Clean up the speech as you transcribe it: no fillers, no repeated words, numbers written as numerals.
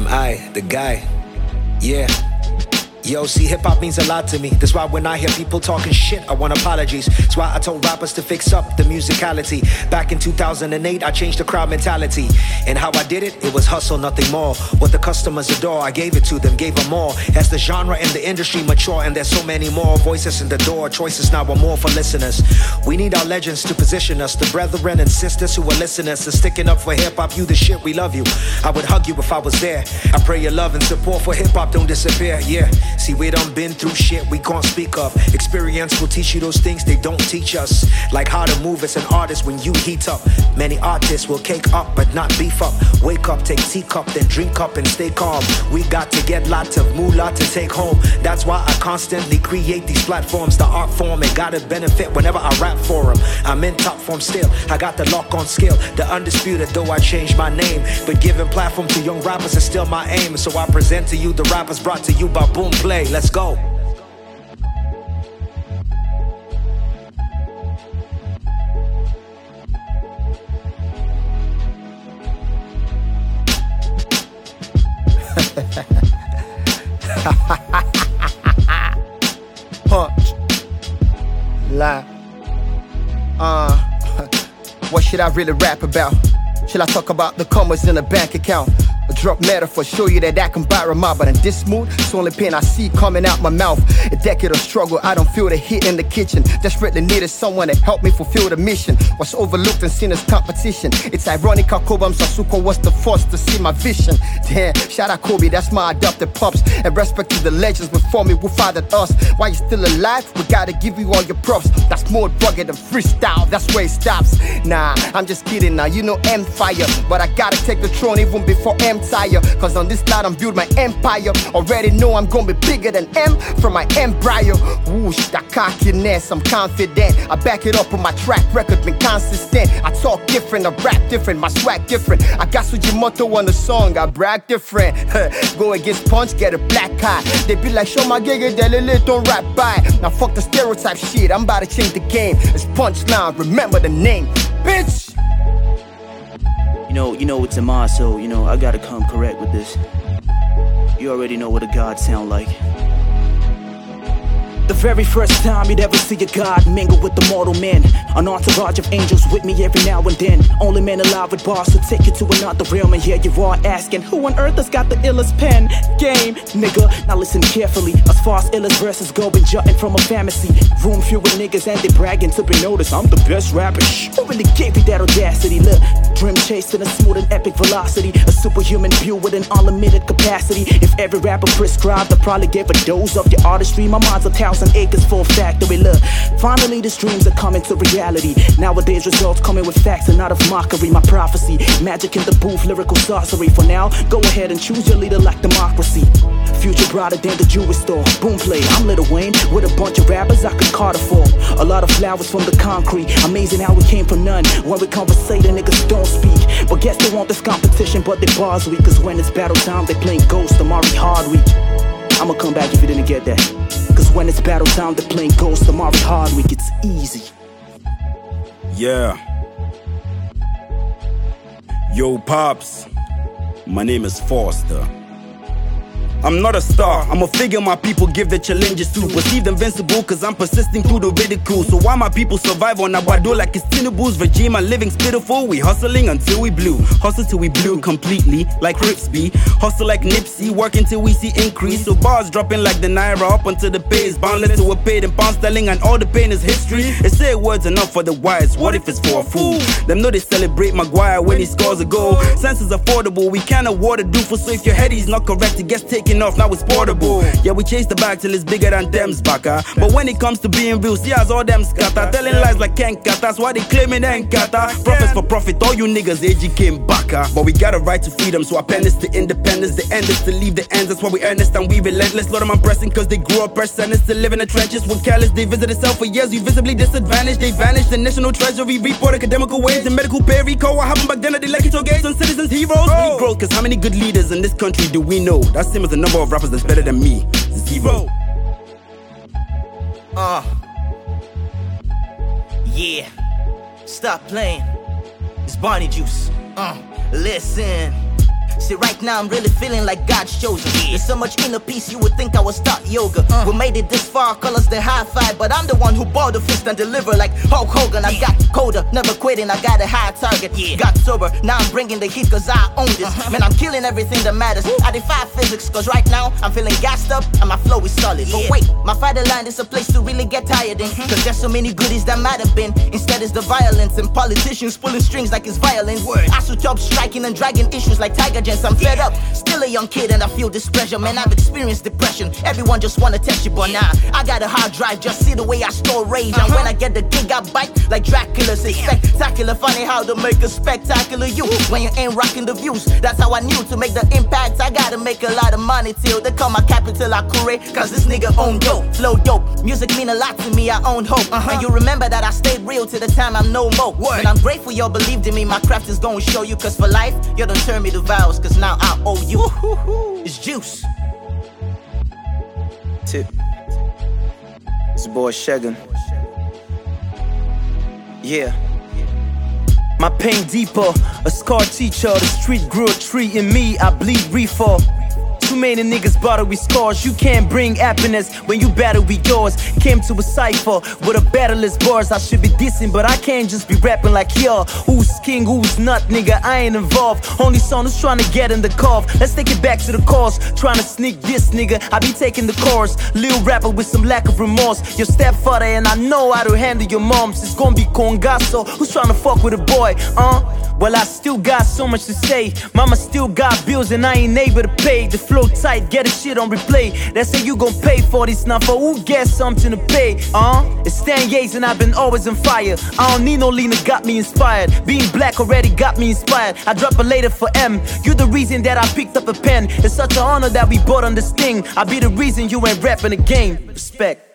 I, the guy. Yeah. Yo, see, hip-hop means a lot to me. That's why when I hear people talking shit, I want apologies. That's why I told rappers to fix up the musicality. Back in 2008, I changed the crowd mentality. And how I did it? It was hustle, nothing more. What the customers adore, I gave it to them, gave them more. As the genre and the industry mature, and there's so many more voices in the door, choices now are more for listeners. We need our legends to position us, the brethren and sisters who are listeners and sticking up for hip-hop. You the shit, we love you. I would hug you if I was there. I pray your love and support for hip-hop don't disappear, yeah. See, we done been through shit we can't speak of. Experience will teach you those things they don't teach us. Like how to move as an artist when you heat up. Many artists will cake up but not beef up. Wake up, take teacup, then drink up and stay calm. We got to get lots of moolah to take home. That's why I constantly create these platforms. The art form, it gotta benefit whenever I rap for them. I'm in top form still, I got the lock on skill. The undisputed, though I changed my name. But giving platform to young rappers is still my aim. So I present to you the rappers brought to you by Boom Play. Let's go. Punch. Lie. What should I really rap about? Should I talk about the commas in a bank account? A drop metaphor, show you that I can borrow my. But in this mood, it's only pain I see coming out my mouth. A decade of struggle, I don't feel the heat in the kitchen. Desperately needed someone to help me fulfill the mission. What's overlooked and seen as competition. It's ironic how Kobam Sasuko was the first to see my vision. Damn, shout out Kobe, that's my adopted pops. And respect to the legends before me who fathered us. While you're still alive, we gotta give you all your props. That's more rugged than freestyle, that's where it stops. Nah, I'm just kidding now, you know Empire. But I gotta take the throne even before Empire. Cause on this line I'm build my empire. Already know I'm gonna be bigger than M from my embryo. Whoosh, that cockiness, I'm confident. I back it up with my track record, been consistent. I talk different, I rap different, my swag different. I got Sujimoto on the song, I brag different. Go against Punch, get a black eye. They be like, show my gig, they don't rap by. Now fuck the stereotype shit, I'm about to change the game. It's Punchline, remember the name, bitch. You know it's a ma, so I gotta come correct with this. You already know what a god sound like. The very first time you'd ever see a god mingle with the mortal men. An entourage of angels with me every now and then. Only men alive with bars to take you to another realm. And here you are asking, who on earth has got the illest pen game, nigga? Now listen carefully. As far as illest verses go, been jutting from a fantasy. Room filled with niggas and they bragging to be noticed. I'm the best rapper. Who really gave you that audacity? Look, dream chasing a smooth and epic velocity. A superhuman view with an unlimited capacity. If every rapper prescribed, I probably gave a dose of your artistry. My mind's 1,000 acres full factory. Look, finally these dreams are coming to reality. Nowadays results coming with facts and not of mockery. My prophecy, magic in the booth, lyrical sorcery. For now, go ahead and choose your leader like democracy. Future brighter than the Jewish store. Boom Play, I'm Lil Wayne with a bunch of rappers I could Carter for. A lot of flowers from the concrete. Amazing how we came from none. When we conversate, the niggas don't speak. But guess they want this competition, but they bars weak. Cause when it's battle time, they playing Ghost, Amari Hardweek. I'ma come back if you didn't get that. Cause when it's battle time, they're playing Ghost, Amari Hardweek. It's easy. Yeah. Yo, Pops. My name is Foster. I'm not a star, I'm a figure my people give the challenges to. Perceived invincible cause I'm persisting through the ridicule. So why my people survive on Aguado like it's Tinubu's regime? My living's pitiful, we hustling until we blue. Hustle till we blue completely, like Ripsby. Hustle like Nipsey, work until we see increase. So bars dropping like the Naira up until the pay is boundless. So we're paid in pound sterling and all the pain is history. They say words enough for the wise, what if it's for a fool? Them know they celebrate Maguire when he scores a goal. Sense is affordable, we can't award a doofus. So if your head is not correct, it gets taken off, now it's portable. Yeah, we chase the bag till it's bigger than them's baka. But when it comes to being real, see as all them scatter. Telling lies like Kenka, that's why they claiming Nkata. Profits for profit, all you niggas AG came baka. But we got a right to freedom, so appendix to independence. The end is to leave the ends, that's why we earnest and we relentless. Lot of them pressing cause they grew up press sentenced to live in the trenches. When careless, they visit itself for years, we visibly disadvantaged. They vanished, the national treasury report academical ways. The medical pay recall, what happened back then at the electoral gates on citizens heroes? We growth, cause how many good leaders in this country do we know? That's same as the number of rappers that's better than me. Zero. Yeah. Stop playing. It's Barney Juice. Listen. See, right now I'm really feeling like God's chosen. There's so much inner peace, you would think I would start yoga. We made it this far, call us the high five, but I'm the one who ball the fist and deliver like Hulk Hogan. I got colder, never quitting, I got a high target. Got sober, now I'm bringing the heat cause I own this. Man, I'm killing everything that matters. I defy physics cause right now I'm feeling gassed up and my flow is solid. But wait, my fatherland is a place to really get tired in, cause there's so many goodies that might have been. Instead it's the violence and politicians pulling strings like it's violence. I switch up striking and dragging issues like Tiger Gents. I'm fed up, still a young kid and I feel this pressure. Man, I've experienced depression. Everyone just wanna test you, but nah, I got a hard drive, just see the way I store rage. And when I get the gig, I bite like Dracula's. It's spectacular, funny how to make a spectacular you when you ain't rocking the views. That's how I knew to make the impact. I gotta make a lot of money till they call my capital Akure, cause this nigga own dope, flow dope. Music mean a lot to me, I own hope. And you remember that I stayed real till the time I'm no more. And I'm grateful y'all believed in me, my craft is gonna show you. Cause for life, you don't turn me to vows, cause now I owe you. It's juice. Tip. It's your boy Shagun. Yeah. My pain deeper, a scar teacher. The street grew a tree in me, I bleed reefer. Too many niggas bottle with scars. You can't bring happiness when you battle with yours. Came to a cypher with a battleless bars. I should be dissing, but I can't just be rapping like yeah. Who's king, who's not, nigga? I ain't involved. Only son who's trying to get in the cough. Let's take it back to the cause. Trying to sneak this, nigga. I be taking the course. Lil rapper with some lack of remorse. Your stepfather and I know how to handle your moms. It's gonna be Congasso who's trying to fuck with a boy, Well, I still got so much to say. Mama still got bills and I ain't able to pay. The flow tight, get a shit on replay. They say you gon' pay for this, now for who gets something to pay? It's 10 years and I've been always on fire. I don't need no leaner, got me inspired. Being black already got me inspired. I drop a later for M. You the reason that I picked up a pen. It's such an honor that we bought on this thing. I be the reason you ain't rapping the game. Respect.